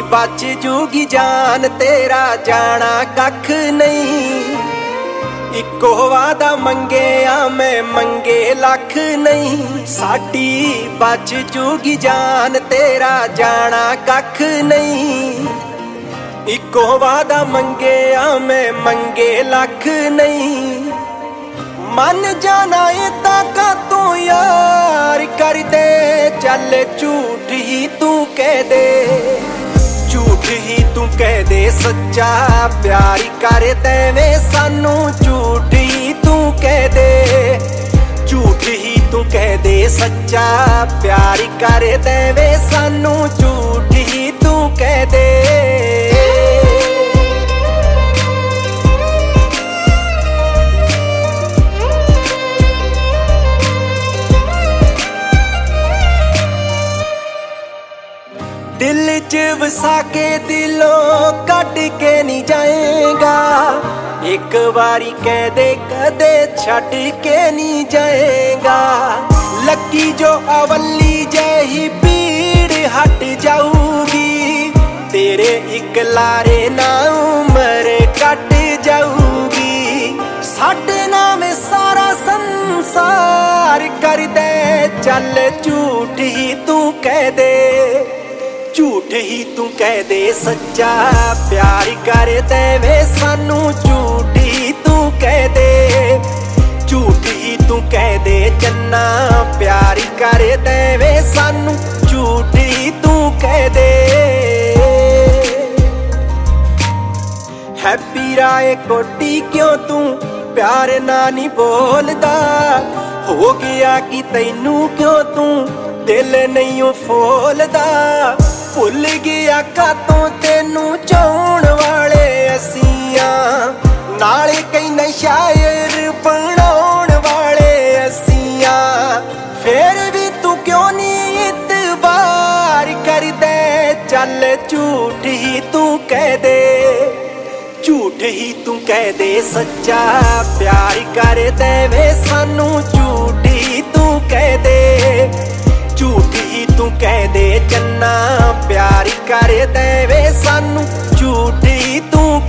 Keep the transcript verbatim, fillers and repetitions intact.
बच जूगी जान तेरा जाना कख नहीं। इको वादा मंगे आ मैं मंगे लख नहीं। साडी बच जूगी जान तेरा जाना कख नहीं। इको वादा मंगे आ मैं मंगे लख नहीं। मन जाना इदा का तू यार कर दे चल झूठ ही तू कह दे। झूठ ही तू कह दे सच्चा प्यार कर देवे सानू। झूठ ही तू कह दे झूठ ही तू कह दे सच्चा प्यार कर देवे सानू। झूठ ही तू कह दे। दिल च वसा के दिलों कट के नहीं जाएगा। एक बारी कह दे कदे छट के नहीं जाएगा। लकी जो अवली जही पीड़ हट जाऊगी। तेरे एक लारे ना उम्र कट जाऊगी। साडे नाम सारा संसार कर दे चल झूठ ही तू कह दे। झूठ ही तू कह दे सच्चा प्यार कर देवे सानू। झूठ ही तू कह दे झूठ ही तू कह दे चन्ना प्यार कर देवे सानू। झूठ ही तू कह दे। हैप्पी राय कोटी क्यों तू प्यार ना नहीं बोलदा। हो गया कि तैनू क्यों तू दिल नहीं फोलदा। भुल गया कातों तेनू चाहण वाले असिया। नाले कई शायर बनाउण वाले असिया। फिर भी तू क्यों नहीं इतबार कर दे चल झूठ ही तू कह दे। झूठ ही तू कह दे सच्चा प्यार कर देवे सानू। झूठ ही तू कह दे झूठ ही तू कह दे चन्ना प्यार कर देवे सानू। झूठ ही तू